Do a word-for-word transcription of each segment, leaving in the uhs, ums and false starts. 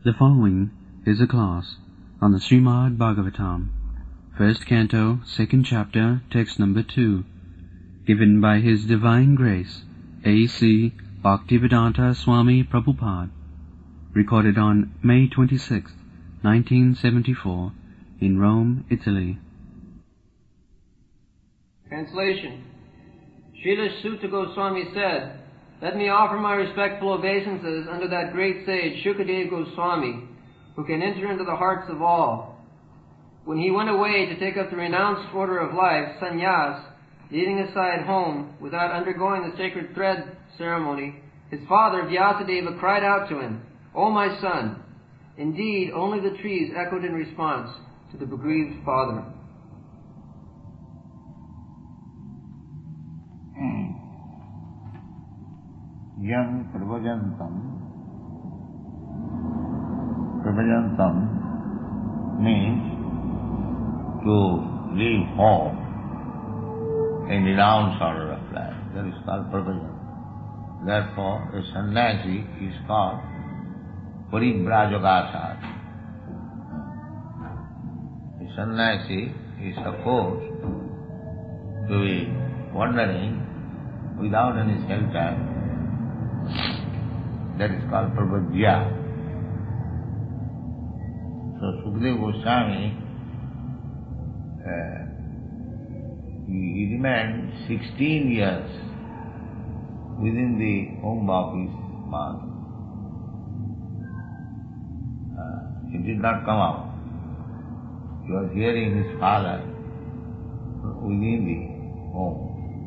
The following is a class on the Srimad Bhagavatam, first canto, second chapter, text number two, given by His Divine Grace, A C Bhaktivedanta Swami Prabhupada, recorded on May twenty-sixth, nineteen seventy-four, in Rome, Italy. Translation. Srila Sutta Goswami said, "Let me offer my respectful obeisances unto that great sage Shukadeva Goswami, who can enter into the hearts of all. When he went away to take up the renounced order of life, sannyas, leaving aside home without undergoing the sacred thread ceremony, his father Vyasadeva cried out to him, 'O my son!' Indeed, only the trees echoed in response to the bereaved father." Yam pravajantam. Pravajantam means to leave home in renounced order of life. That is called pravajantam. Therefore, a sannyasi is called parivrajagāsāt. A sannyasi is supposed to be wandering without any shelter. That is called pravajya. So Sukadeva Goswami, uh, he, he remained sixteen years within the home of his mother. Uh, he did not come out. He was hearing his father within the home.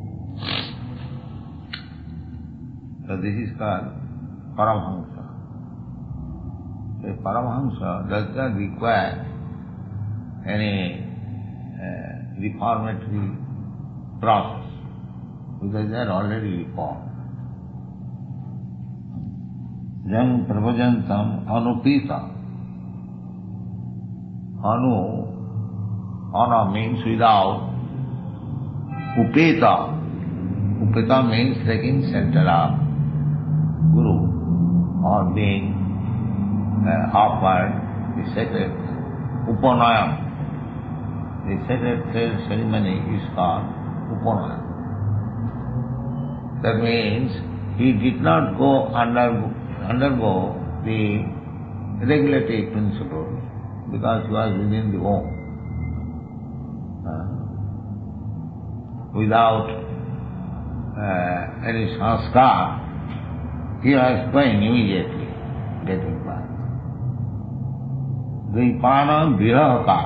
So this is called Paramahamsa. The Paramahamsa does not require any uh, reformatory process because they are already reformed. Jam pravajantam anupita. Anu, ana means without. Upeta. Upeta means taking center up. Guru, or being uh, offered the sacred Upanayam. The sacred ceremony is called Upanayam. That means he did not go under, undergo the regulatory principles because he was within the home. Uh, without uh, any sanskar, he was going immediately, getting back. Dvipana virahaka.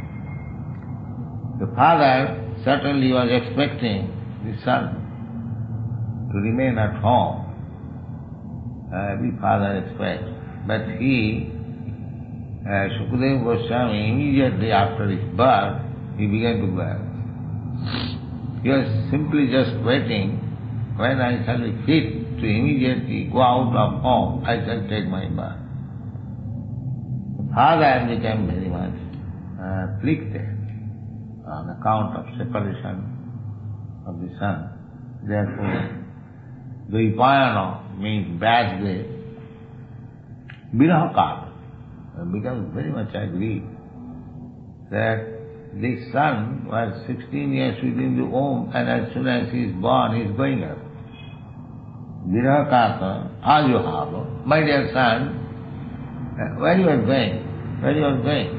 The father certainly was expecting the son to remain at home. Uh, every father expects. But he, uh, Shukadeva Goswami, immediately after his birth, he began to birth. He was simply just waiting when I shall be fit to immediately go out of home, I shall take my birth. The father became very much uh, afflicted on account of separation of the son. Therefore, Dvipayana means bad way. Virahaka becomes very much aggrieved that this son was sixteen years within the womb and as soon as he is born, he is going out. Virahakata, ajuhava, my dear son, where you are going? Where you are going?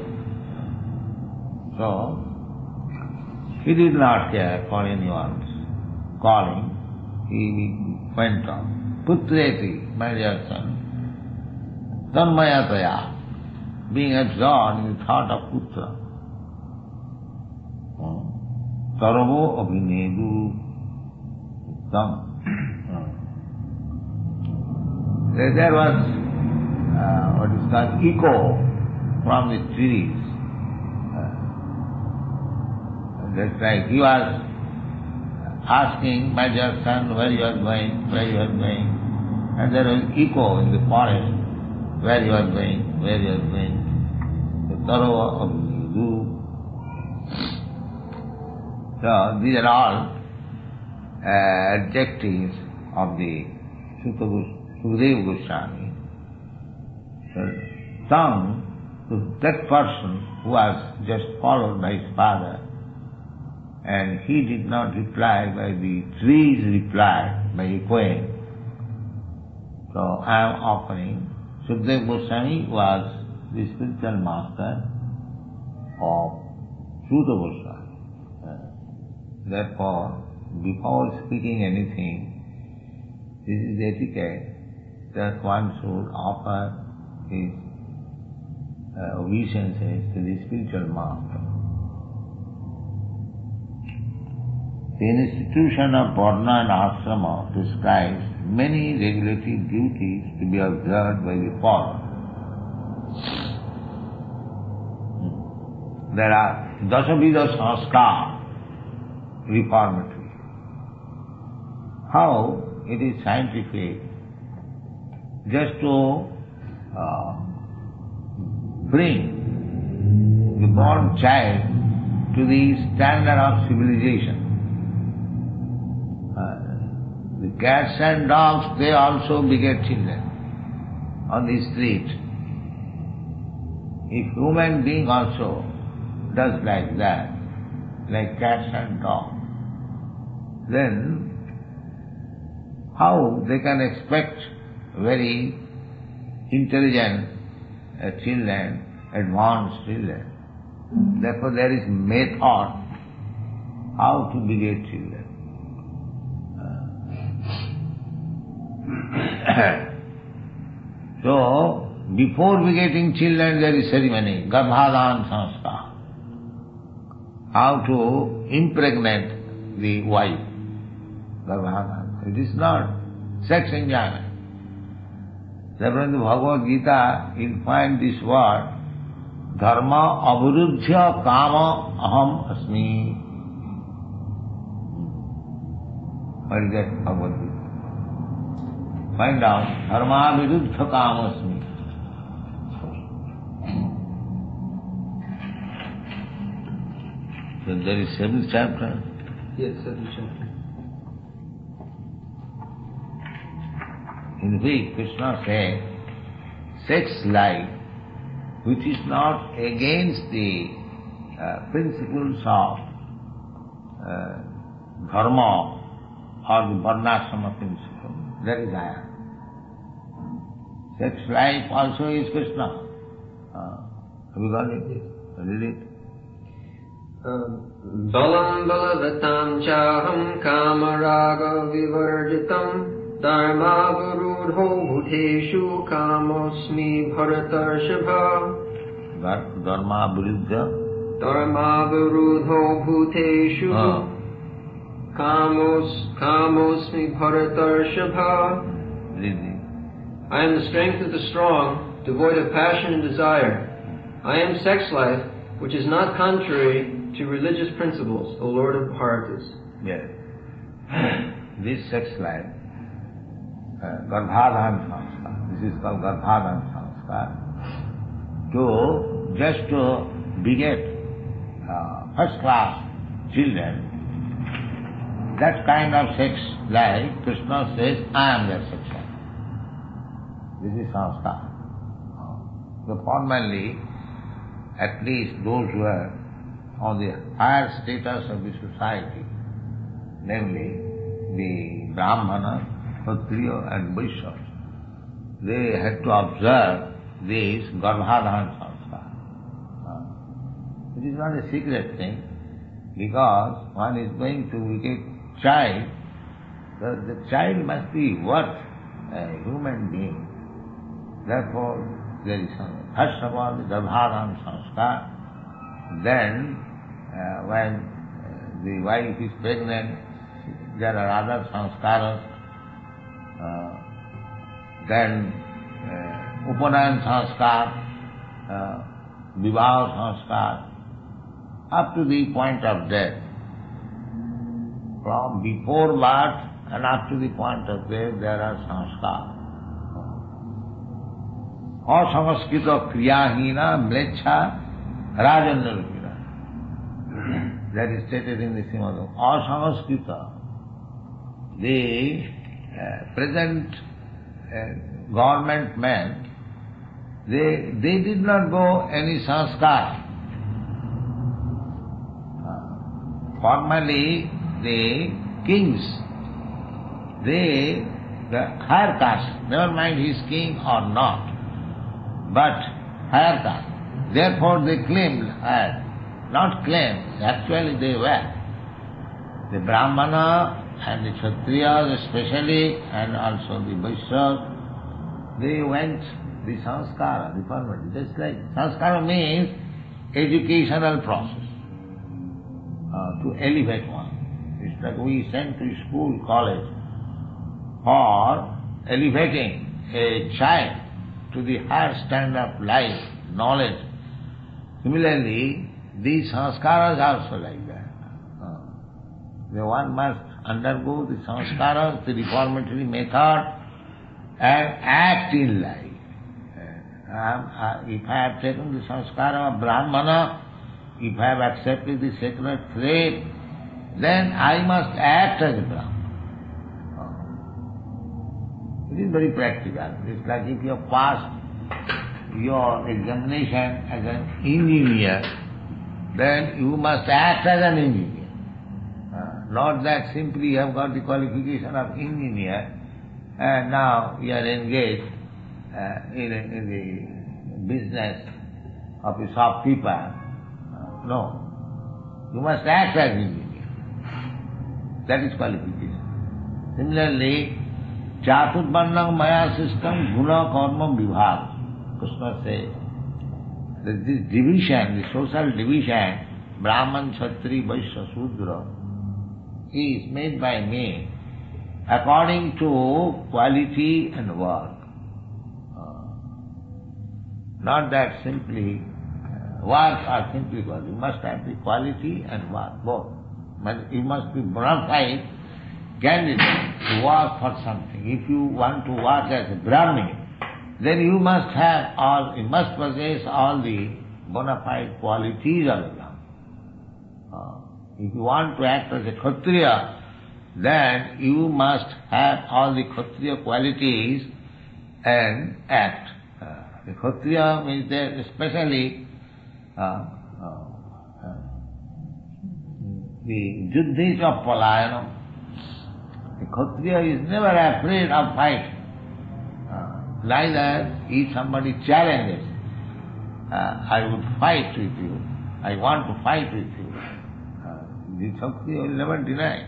So, he did not care for anyone's calling. He went on. Putreti, my dear son, tanmayataya, being absorbed in the thought of putra. Sarvo abhinedu tam. There was uh, what is called echo from the trees. Uh, that's right. He was asking, my dear son, where you are going, where you are going. And there was echo in the forest, where you are going, where you are going. The Sarva Abhinedu. So these are all uh, adjectives of the Sukadeva Goswami. So tongue to that person who was just followed by his father, and he did not reply by the trees replied by echoing. So I am offering. Sukadeva Goswami was the spiritual master of Suta Goswami. Uh, therefore, before speaking anything, this is etiquette that one should offer his uh, obeisances to the spiritual master. The institution of Varna and Ashrama prescribes many regulatory duties to be observed by the follower. There are Dasavidha Sanskar, reformatory. How it is scientific just to uh, bring the born child to the standard of civilization. Uh, the cats and dogs, they also beget children on the street. If human being also does like that, like cats and dogs, then how they can expect very intelligent uh, children, advanced children. Therefore there is method how to beget children. Uh, so, before begetting children there is ceremony, Garbhadhan Sanskar. How to impregnate the wife, Garbhadhan. It is not sex enjoyment. Therefore in the Bhagavad Gita you'll find this word, Dharma aviruddhya kama aham asmi. What is that Bhagavad Gita? Find out, Dharma aviruddhya kama asmi. So there is seventh chapter. Yes, seventh chapter. In which Krishna said, sex life, which is not against the uh, principles of uh, dharma or the varnashrama principle, that is I. Sex life also is Krishna. Uh, have you got it? Read it. Balam balavatam chaham kamaraga vivarjitam dharma varudho bhuteshu kamosmi bharatarshabha. Dharma viruddha. Dharma varudho bhuteshu Ah. kamos kamosmi bharatarshabha. Read it. I am the strength of the strong, devoid of passion and desire. I am sex life, which is not contrary to religious principles, O Lord of Bharatas. Yes. This sex life, uh, Garbhadhan Sanskar, this is called Garbhadhan Sanskar, to just to beget uh, first class children, that kind of sex life, Krishna says, I am their sex life. This is Sanskar. So formally, at least those who are on the higher status of the society, namely the Brahmana, Kshatriya and Vaishyas, they had to observe this Garbhadhan Sanskar. It is not a secret thing, because one is going to beget child, the, the child must be worth a human being. Therefore, there is some, first of all, the Garbhadhan Sanskar, then uh, when uh, the wife is pregnant, there are other sanskaras, uh, then uh, Upanayan Sanskar, uh, Vivaha Sanskar, up to the point of death. From before birth and up to the point of death, there are sanskar. Asanskita kriyahina mlecha rajanarupina. That is stated in the Srimad. Asanskita. The uh, present uh, government men, They, they did not go any sanskar. Uh, formally, the kings, they, the higher caste, never mind he is king or not, but higher caste. Therefore they claimed higher. Not claimed, actually they were. The Brahmana and the Kshatriyas especially, and also the Vaishyas, they went the sanskara, the formality. Just like sanskara means educational process, uh, to elevate one. It's like we send to school, college, for elevating a child to the higher standard of life, knowledge. Similarly, these sanskaras are also like that. Uh, the one must undergo the sanskaras, the reformatory method, and act in life. Uh, uh, if I have taken the sanskara of Brahmana, if I have accepted the sacred faith, then I must act as a Brahmana. Uh, it is very practical. It's like if you have passed your examination as an engineer, then you must act as an engineer. Uh, not that simply you have got the qualification of engineer and now you are engaged uh, in, a, in the business of a shopkeeper. Uh, no. You must act as engineer. That is qualification. Similarly, Chaturvarnam Maya system guna karma vibhag. Krishna says, that this division, the social division, Brahman, Kshatri, Vaishya, Sudra, is made by me according to quality and work. Uh, not that simply uh, work or simply work. You must have the quality and work, both. But you must be bona fide candidate to work for something. If you want to work as a Brahmin, then you must have all, you must possess all the bona fide qualities of the Brahman. Uh, if you want to act as a Kshatriya, then you must have all the Kshatriya qualities and act. Uh, the Kshatriya means that especially uh, uh, uh, the Juddhis of Palayanam. The Kshatriya is never afraid of fighting. Neither if somebody challenges, uh, I would fight with you, I want to fight with you. Uh, the Kshatriya will never deny.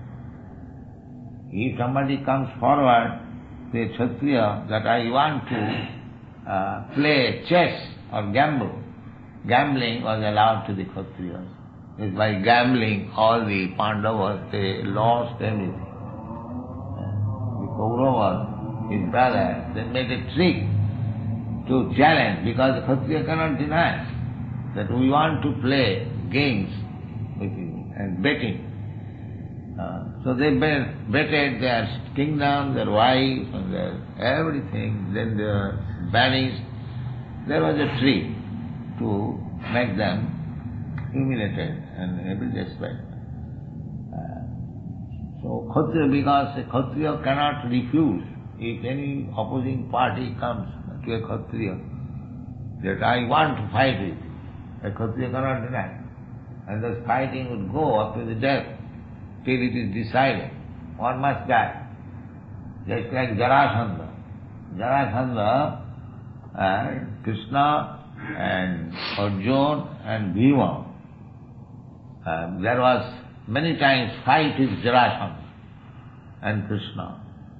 If somebody comes forward to a Kshatriya that I want to uh, play chess or gamble, gambling was allowed to the Kshatriyas. It's by gambling all the Pandavas, they lost everything. Uh, the Kauravas, his brother, they made a trick to challenge, because the Kshatriya cannot deny that we want to play games with you and betting. Uh, so they bet, betted their kingdom, their wives, and their everything, then they were banished. There was a trick to make them humiliated and every respect. Uh, so Kshatriya, because a Kshatriya cannot refuse. If any opposing party comes to a Kshatriya, that I want to fight with you, a Kshatriya cannot deny. And thus fighting would go up to the death till it is decided. One must die. Just like Jarasandha. Jarasandha and Krishna and Arjuna and Bhima. Uh, there was many times fight with Jarasandha and Krishna.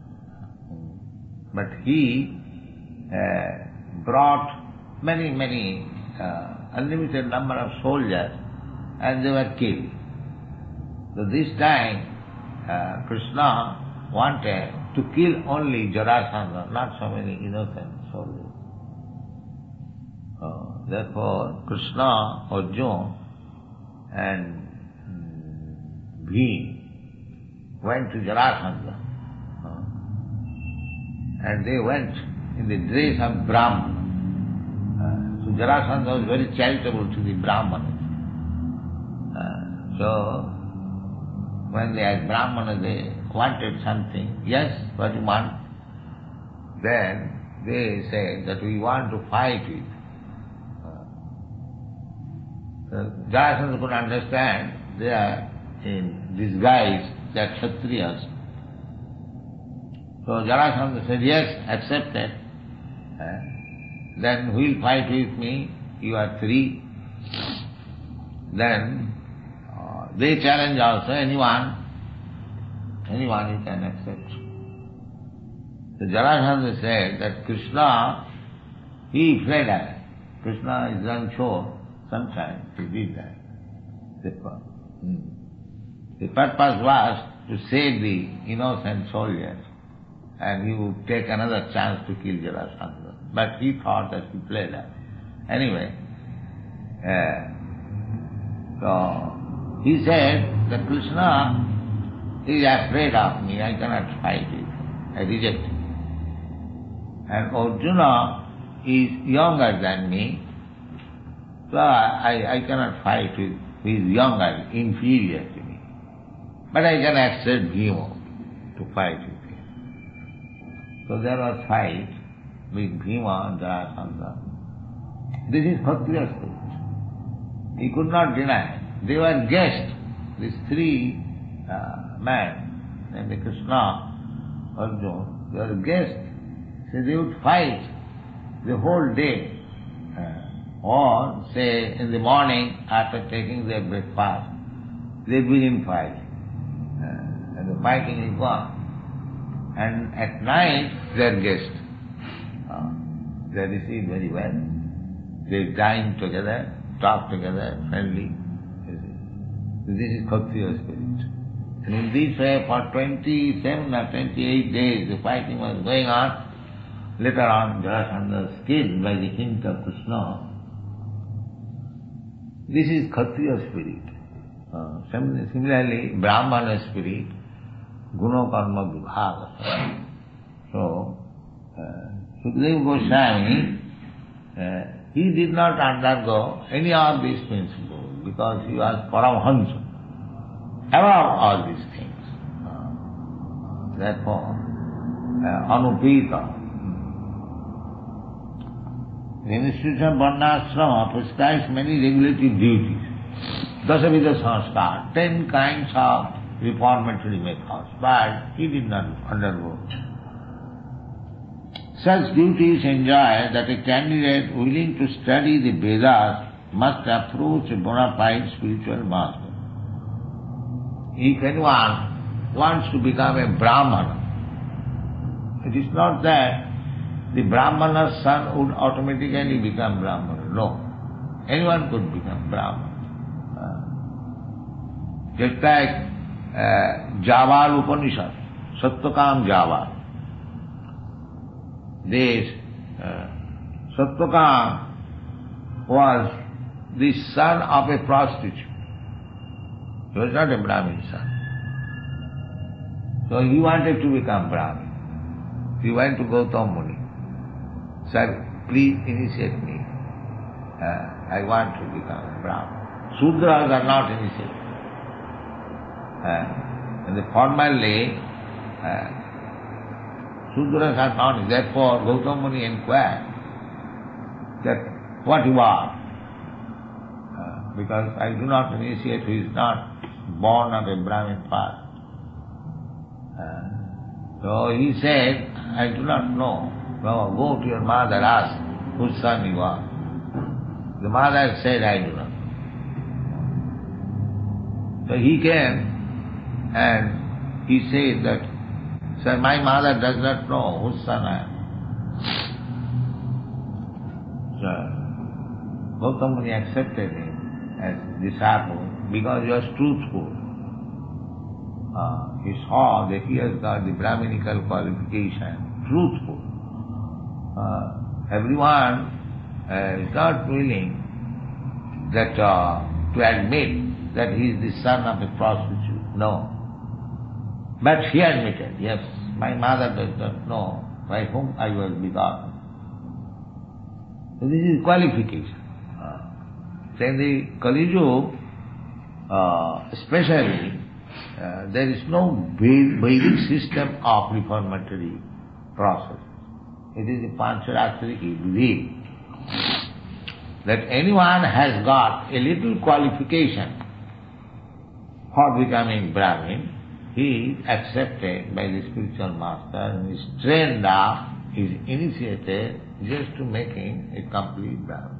But he uh, brought many, many, uh, unlimited number of soldiers, and they were killed. So this time, uh, Krishna wanted to kill only Jarasandha, not so many innocent soldiers. Uh, therefore, Krishna, Arjuna, and Bhim went to Jarasandha. And they went in the dress of Brahmana. Uh, so Jarasandha was very charitable to the Brahmanas. Uh, so when they as Brahmanas they wanted something, yes, what you want? Then they say that we want to fight with. Uh, Jarasandha could understand they are in disguise, they are Kshatriyas. So Jarasandha said, yes, accepted. Uh, then who will fight with me? You are three. Then uh, they challenge also, anyone, anyone you can accept. So Jarasandha said that Krishna, he fled away. Krishna is unsure, sometimes he did that. Hmm. The purpose was to save the innocent soldiers, and he would take another chance to kill Jarasandha. But he thought that he fled away. Anyway, uh, so he said that Krishna is afraid of me, I cannot fight with him, I reject him. And Arjuna is younger than me, so I, I cannot fight with who is younger, inferior to me. But I can accept Bhima to fight with him. So there was fight with Bhima and Jarasandha. This is Kshatriya spirit. He could not deny. They were guests, these three uh, men, named Krishna, Arjuna, they were guests. So they would fight the whole day. Uh, or say in the morning after taking their breakfast, they begin fighting. Uh, and the fighting is gone. And at night they are guests. Uh, they are received very well. They dine together, talk together, friendly. This is Kshatriya spirit. And in this way for twenty-seven or twenty-eight days the fighting was going on. Later on Jarasandha was killed by the hint of Krishna. This is Kshatriya spirit. Uh, similarly, Brahmana spirit, Guna Karma Vibhaga. So, uh, Sukadeva Goswami, uh, he did not undergo any of these principles because he was Paramahansa, above all these things. Uh, therefore, uh, Anupita. The institution of Varnashrama prescribes many regulatory duties. Dasavidha Sanskar, ten kinds of reformatory methods, but he did not undergo. Such duties enjoy that a candidate willing to study the Vedas must approach a bona fide spiritual master. If anyone wants to become a Brahmana, it is not that the Brahmana's son would automatically become Brahmana. No. Anyone could become Brahmana. Uh, just like uh, Javal Upanishad, Satyakam Javal. This uh, Satyakam was the son of a prostitute. He was not a Brahmin son. So he wanted to become Brahmin. He went to Gautam Muni. Sir, please initiate me. Uh, I want to become Brahmin. Sudras are not initiated. Uh, and the formally, uh, Sudras are not. Therefore, Gautam Muni inquired that what you are. Uh, because I do not initiate who is not born of a Brahmin father. Uh, so he said, I do not know. No, go to your mother, ask whose son you are. The mother said, I do not know. So he came and he said that, sir, my mother does not know whose son I am. So Gautam Muni accepted him as disciple because he was truthful. Uh, he saw that he has got the Brahminical qualification, truthful. Uh, everyone uh, is not willing that uh, to admit that he is the son of a prostitute. No. But he admitted, yes, my mother does not know by whom I was begotten. So this is qualification. Uh, so in the Kali Yuga, uh, especially, uh, there is no Vedic system of reformatory process. it is the Pancharatriki belief that anyone has got a little qualification for becoming Brahmin, he is accepted by the spiritual master and is trained up, is initiated just to make him a complete Brahmin.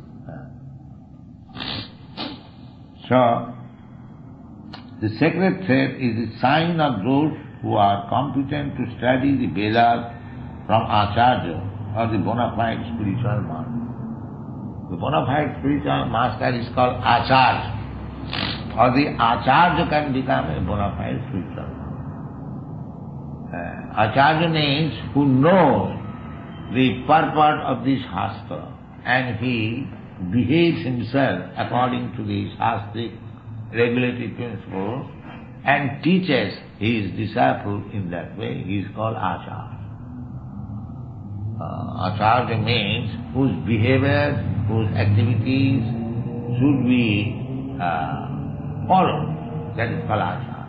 So, the sacred thread is the sign of those who are competent to study the Vedas from Acharya or the bona fide spiritual master. The bona fide spiritual master is called Acharya, or the Acharya can become a bona fide spiritual master. Uh, Acharya means who knows the purport of this Shastra and he behaves himself according to the Shastric regulatory principles and teaches his disciple in that way. He is called Acharya. Uh, Acharya means whose behavior, whose activities should be uh, followed. That is called Acharya.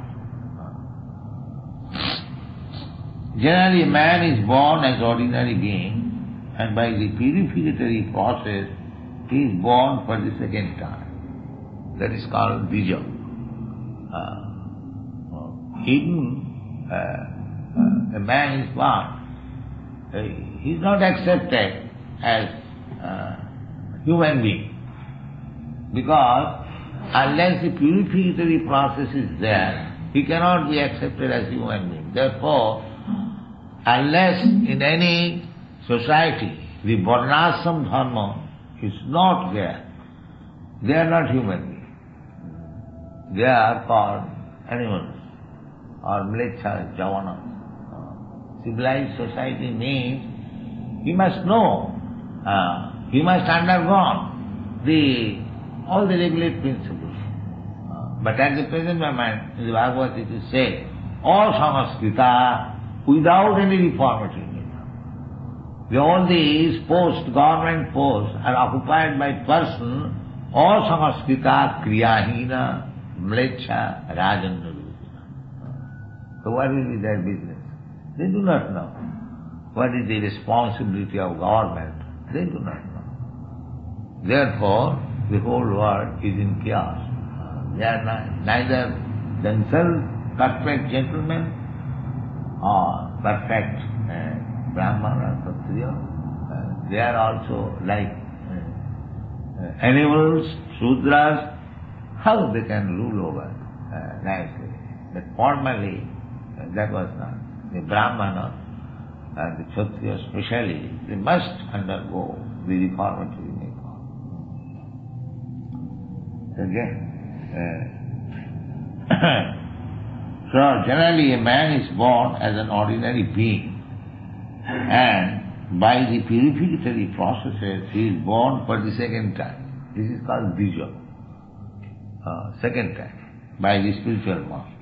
Generally, man is born as ordinary being, and by the purificatory process, he is born for the second time. That is called bija. Uh, even uh, uh, a man is born, uh, he is not accepted as uh, human being, because unless the purificatory process is there, he cannot be accepted as human being. Therefore, unless in any society the varnashram dharma is not there, they are not human beings. They are called animals or mlecchas, javanas. Civilized society means he must know, uh, he must undergo the all the regulate principles. Uh, but at the present moment, in the Bhagavad Gita it is said, all Samaskrita without any reformatory method. All these posts, government posts, are occupied by person, all Samaskrita, Kriyahina, Mleccha, Rajanna. So what will be their business? They do not know. What is the responsibility of government? They do not know. Therefore, the whole world is in chaos. They are not, neither themselves perfect gentlemen or perfect uh, Brahman or Kshatriya. Uh, they are also like uh, uh, animals, Shudras. How they can rule over uh, nicely? But formerly, uh, that was not. The Brahmana and the Kshatriya especially, they must undergo the reformatory method. Again, uh, so generally a man is born as an ordinary being, and by the purificatory processes he is born for the second time. This is called bija, uh, second time, by the spiritual master.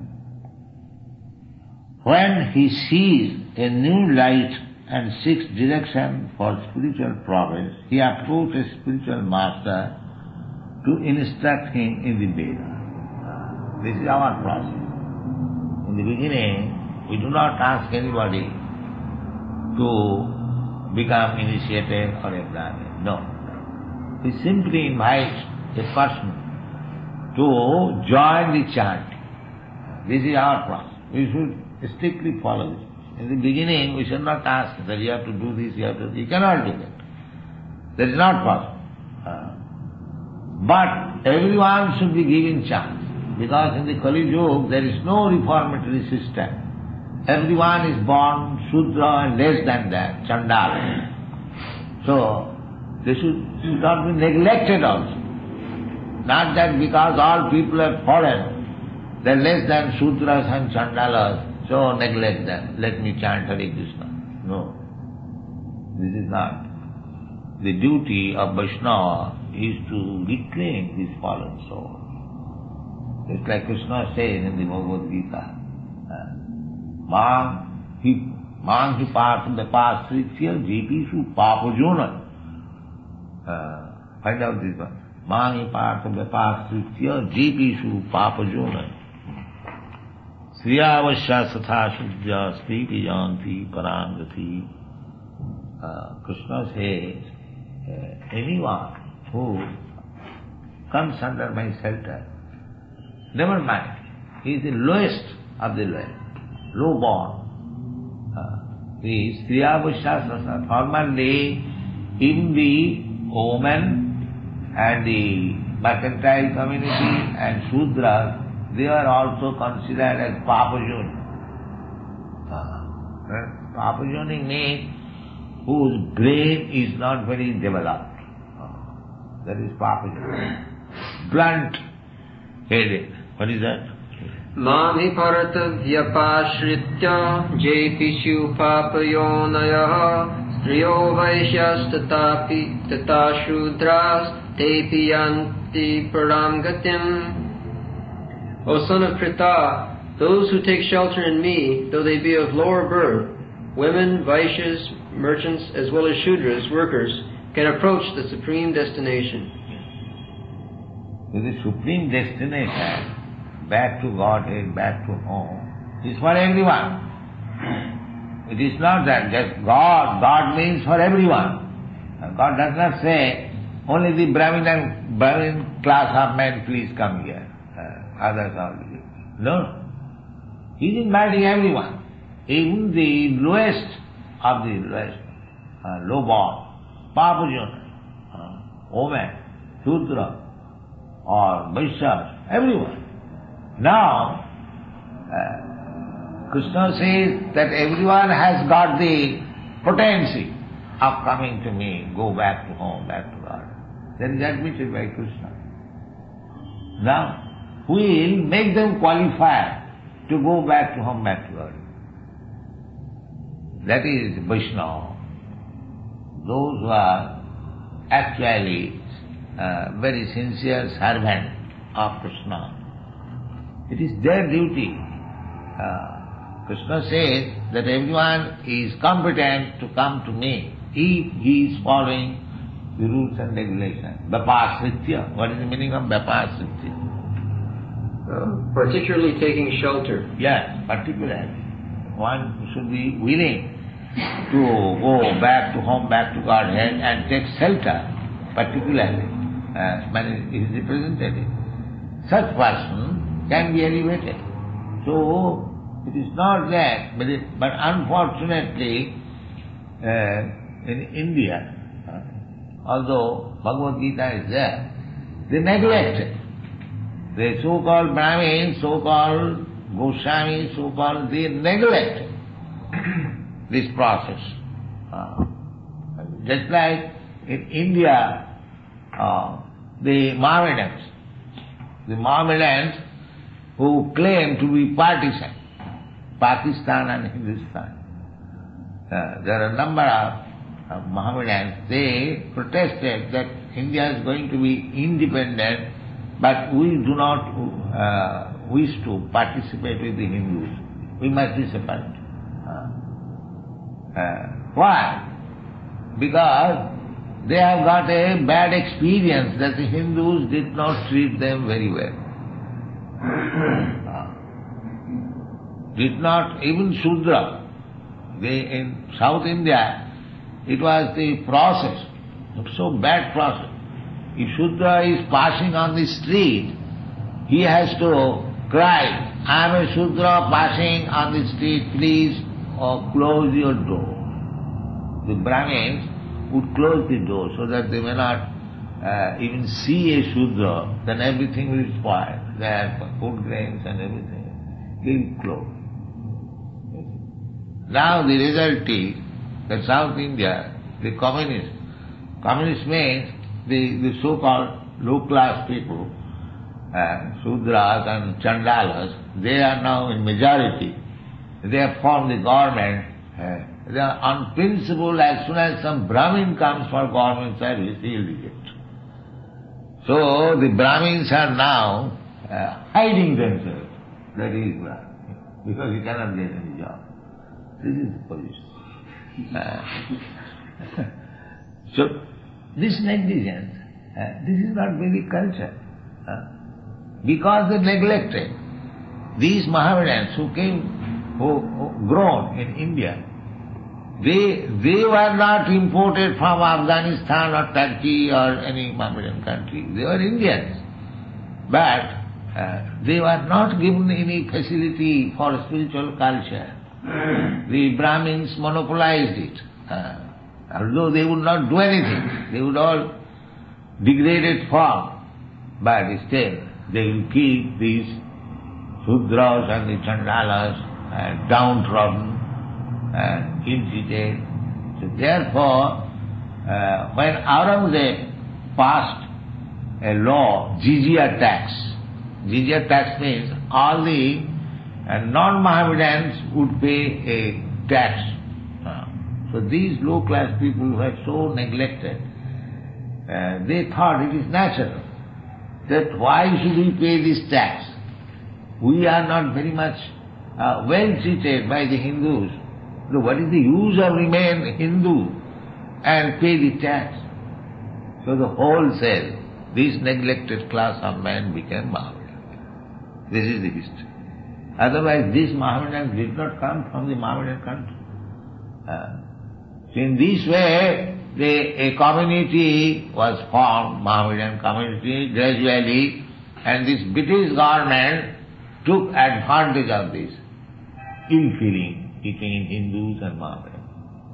When he sees a new light and seeks direction for spiritual progress, he approaches spiritual master to instruct him in the Veda. This is our process. In the beginning, we do not ask anybody to become initiated or a Brahmin. No. We simply invite a person to join the chanting. This is our process. We should strictly follow this. In the beginning, we should not ask that you have to do this, you have to do this. You cannot do that. That is not possible. Uh, but everyone should be given chance. Because in the Kali Yuga, there is no reformatory system. Everyone is born Shudra and less than that, Chandala. So, they should, should not be neglected also. Not that because all people are fallen, they are less than Shudras and Chandalas, so neglect them. Let me chant Hare Krishna. No. This is not. The duty of Vaishnava is to reclaim this fallen soul. It's like Krishna says in the Bhagavad Gita, Mang hi Mang hi partha vipasritya jeepishu papajona. Find out this one. Mang hi partha vipasritya jeepishu papajona. Sriyavasya satha shuddhya stipi janti parangati uh, Krishna says, uh, anyone who comes under my shelter, never mind, he is the lowest of the lowest, low born. Uh, the Striya Vaishyasasa, formerly in the women and the mercantile community and Shudras, they are also considered as Papajuni. Uh, Papajuni means whose brain is not very developed. Uh, that is Papajuni. Blunt headed. What is that? Mami parata vyapashritya jepishu papayonaya striyo vaishyas tatapi tata shudras tepi yanti paramgatim. O son of Krita, those who take shelter in me, though they be of lower birth, women, Vaishyas, merchants, as well as Shudras, workers, can approach the supreme destination. So the supreme destination, back to Godhead, back to home, is for everyone. It is not that just God, God means for everyone. God does not say, only the Brahmin and Brahmin class of men please come here. Uh, others are no. He is inviting everyone, even the lowest of the lowest, uh, low born, Papajuna, uh, woman, Shudra, or Vaishyas, everyone. Now, uh, Krishna says that everyone has got the potency of coming to me, go back to home, back to God. That is admitted by Krishna. Now, we will make them qualified to go back to home, back to God. That is Vaishnava. Those who are actually uh, very sincere servant of Krishna. It is their duty. Uh, Krishna says that everyone is competent to come to me if he is following the rules and regulations. Vyapasritya. What is the meaning of Vyapasritya? Uh, particularly taking shelter. Yes, particularly. One should be willing to go back to home, back to Godhead and take shelter, particularly as man is representative. Such person can be elevated. So, it is not that, but, it, but unfortunately, uh, in India, uh, although Bhagavad Gita is there, they neglect it. The so-called Brahmins, so-called Goswamis, so-called, they neglect this process. Uh, just like in India, uh, the Mohammedans, the Mohammedans who claim to be partisan, Pakistan and Hindustan. Uh, there are a number of uh, Mohammedans, they protested that India is going to be independent, but we do not uh, wish to participate with the Hindus. We must be separate. Uh, uh, why? Because they have got a bad experience that the Hindus did not treat them very well. uh, did not, even Shudra. They, in South India, it was the process, so bad process. If Shudra is passing on the street, he has to cry, I am a Shudra passing on the street, please or close your door. The Brahmins would close the door so that they may not uh, even see a Shudra, then everything will spoil. They have food grains and everything. They will close. Now the result is that South India, the communists, communist means the, the so-called low-class people, uh, Shudras and Chandalas, they are now in majority. They have formed the government. Uh, they are on principle, as soon as some Brahmin comes for government service, he will reject. So the Brahmins are now uh, hiding themselves. That is Brahmin, because he cannot get any job. This is the position. Uh, so, this negligence, uh, this is not Vedic culture. Uh, because they neglected these Mohammedans who came, who, who grown in India, They, they were not imported from Afghanistan or Turkey or any Mohammedan country. They were Indians. But uh, they were not given any facility for spiritual culture. The Brahmins monopolized it. Uh, although they would not do anything, they would all degraded form. But still, they will keep these Sudras and the Chandalas uh, downtrodden and ill-treated. So therefore, uh, when Aurangzeb passed a law, jizya tax, jizya tax means all the uh, non-Mohammedans would pay a tax. Uh, so these low-class people who were so neglected, uh, they thought it is natural that why should we pay this tax? We are not very much uh, well treated by the Hindus. So what is the use of remain Hindu and pay the tax? So the wholesale, this neglected class of men became Mohammedan. This is the history. Otherwise these Mohammedans did not come from the Mohammedan country. Uh, so in this way, the, a community was formed, Mohammedan community, gradually, and this British government took advantage of this ill-feeling between Hindus and Mohammedans.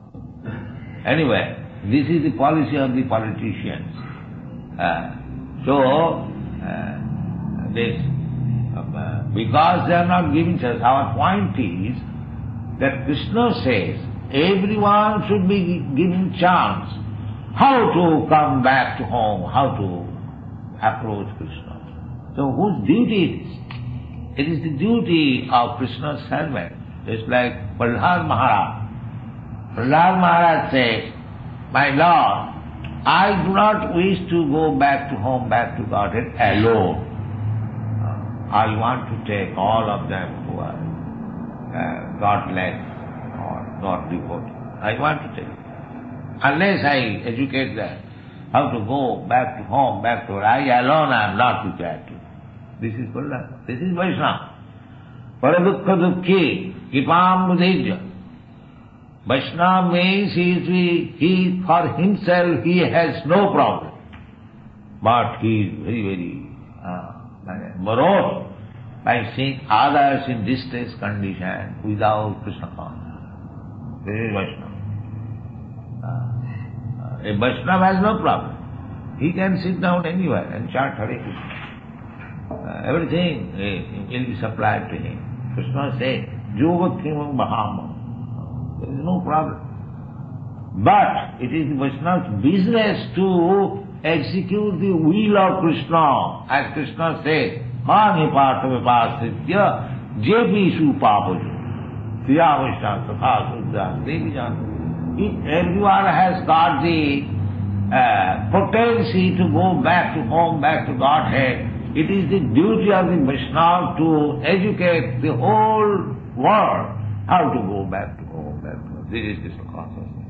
Anyway, this is the policy of the politicians. Uh, so, uh, this, uh, because they are not giving us, our point is that Krishna says everyone should be given chance how to come back to home, how to approach Krishna. So whose duty it is? It is the duty of Krishna's servant. Just like Prahlad Maharaj. Prahlad Maharaj says, my Lord, I do not wish to go back to home, back to Godhead alone. I want to take all of them who are uh, godless or not devoted. I want to take. Unless I educate them how to go back to home, back to I alone I am not prepared to. This is Prahlad. This is Vaishnava. Paradukha dukhi kipam mudhijya. Vaishnava means he, is, he, for himself, he has no problem. But he is very, very uh, morose by seeing others in distress condition without Krishna consciousness. This is Vaishnava. Uh, a Vaishnava has no problem. He can sit down anywhere and chant Hare Krishna. Uh, everything uh, will be supplied to him. Krishna says, Yoga Kimam Bahama. There is no problem. But it is the Vaishnava's business to execute the will of Krishna. As Krishna says, Mani Partha Vipasitya Jepishu Papajo. Siya Vaishnava Satha Sudra Devi Jana. If everyone has got the uh, potency to go back to home, back to Godhead, it is the duty of the Vaishnava to educate the whole world how to go back to home. Back to home. This is Krishna consciousness.